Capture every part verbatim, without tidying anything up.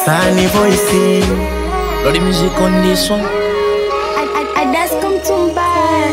Sunny Voice. Lord, the music on this one. I, I, I just come to back.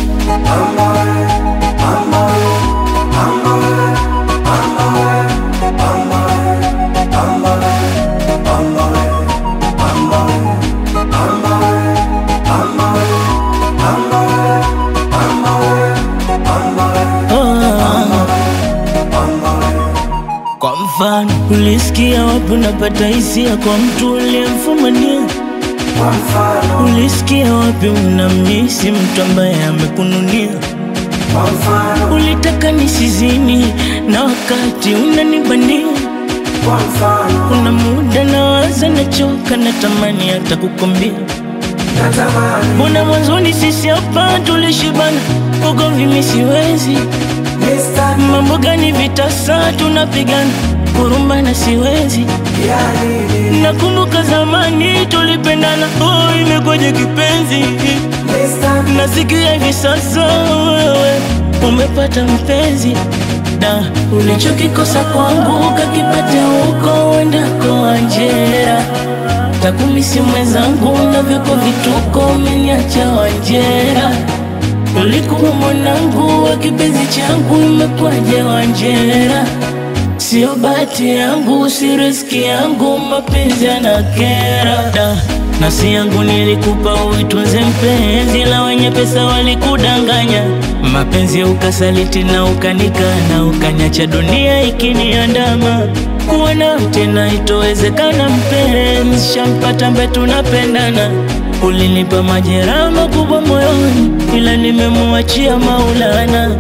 Kwa mfano, ulisikia wapi unapata hisia kwa mtu uliyemfumania? Kwa mfano, ulisikia wapi unamisi mtu ambaye amekununia? Kwa mfano, ulitaka nisizini na wakati unanibania? Kwa mfano, kuna muda nawaza nachoka natamani hata kukwambia. natamani, mbona mwanzoni sisi hapa tulishibana, ugomvi mimi siwezi. Mambo gani vitasa tunapigana, kurumbana siwezi. yani, nakumbuka zamani tulipendana, oh imekwaje kipenzi? Nasikia hivi sasa wewe umepata mpenzi. Da, ulichokikosa kwangu kakipata huko uendako Wanjera. Takumisi mwenzangu na vyako vituko umeniacha Wanjera. Ulikuwa mwanangu wa kipenzi changu, imekwaje Wanjera? Sio bahati yangu, si riziki yangu, mapenzi yanakera. Da, nafsi yangu nilikupa uitunze mpenzi, la wenye pesa walikudanganya. Mapenzi ukasaliti na ukanikana, ukanyacha dunia ikiniandama. Kuwa na tena itowezekana mpenzi, shampata ambaye tunapendana. Ulinipa majeraha makubwa moyoni, ila nimemuachia Maulana.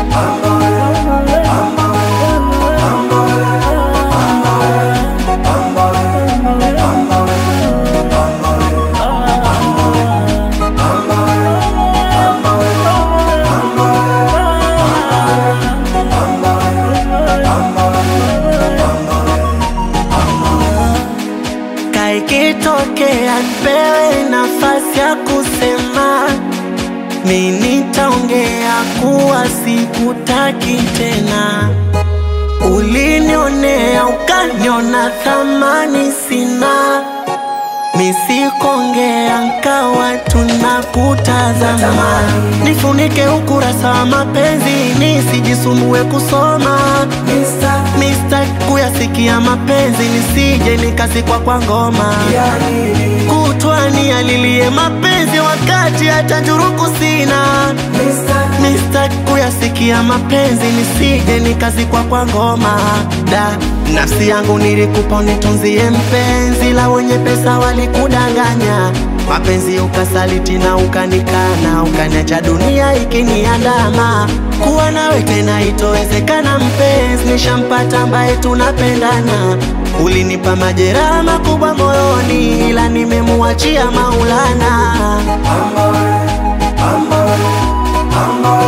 Kaikitokea nipewe nafasi ya kusema, mimi nitaongea kuwa sikutaki tena. Ulinionea ukaniona thamani sina, misikongea nkawa tunakutazama. Nifunike ukurasa wa mapenzi nisijisumbue kusoma. Mister kuyasikia mapenzi nisije nikazikwa kwa ngoma. Kutwani alilie mapenzi wakati hata njuruku sina. Mister kuyasikia mapenzi nisije nikazikwa kwa ngoma. Da, nafsi yangu nilikupa unitunzie mpenzi, la wenye pesa walikudanganya. Mapenzi ukasaliti na ukanikana, ukaniacha dunia ikiniandama. Kuwa nawe tena itowezekana mpenzi, nishampata ambaye tunapendana. Ulinipa majeraha makubwa moyoni, ila nimemuachia Maulana. Amba, amba, amba.